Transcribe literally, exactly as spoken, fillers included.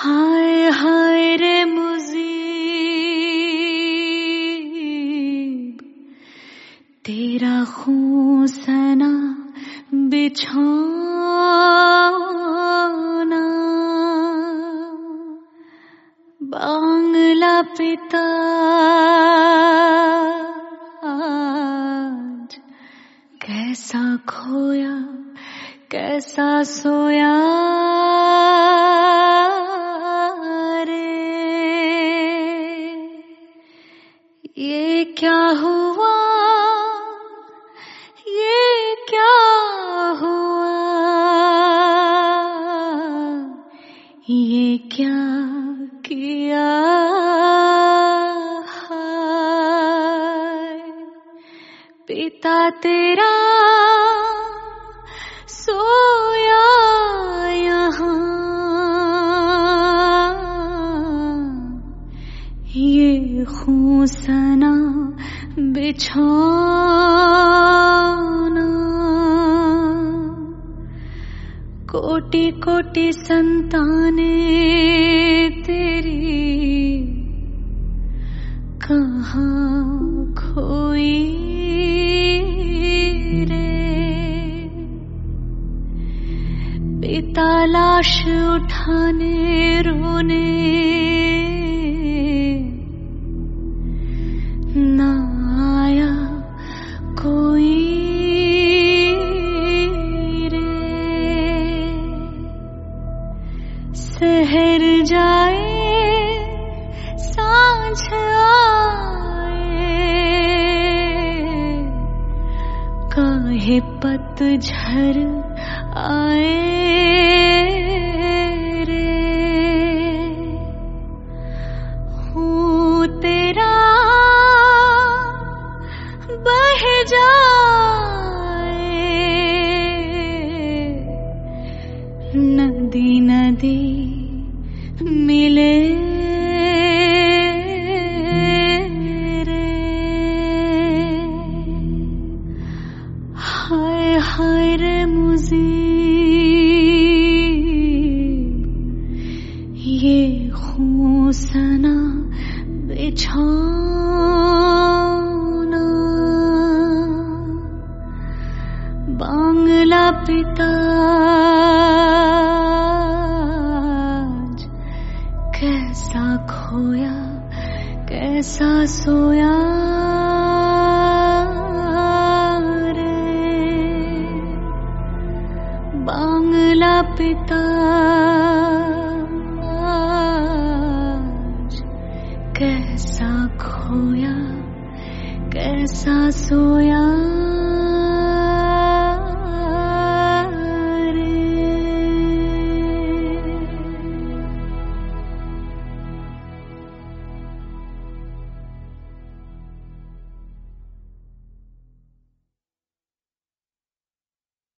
हाय हाय रे मुजीब, तेरा खून सना बिछौना, बांग्ला पिता आज कैसा खोया कैसा सोया रे। ये क्या हुआ ये क्या हुआ, ये क्या किया हाय। पिता तेरा सोया यहाँ, ये खून सना बिछौना, कोटि कोटि संताने तेरी कहाँ खोई रे। पिता लाश उठाने रोने ना आया कोई रे। सहर जाए सांझ आए, काहे पतझर आए रे। हूँ तेरा बह जाए, नदी नदी मिले रे। हाय हाय रे मुजीब, ये खून सना बिछौना, बांग्ला पिता आज कैसा खोया कैसा सोया रे। बांग्ला पिता आज कैसा खोया कैसा सोया।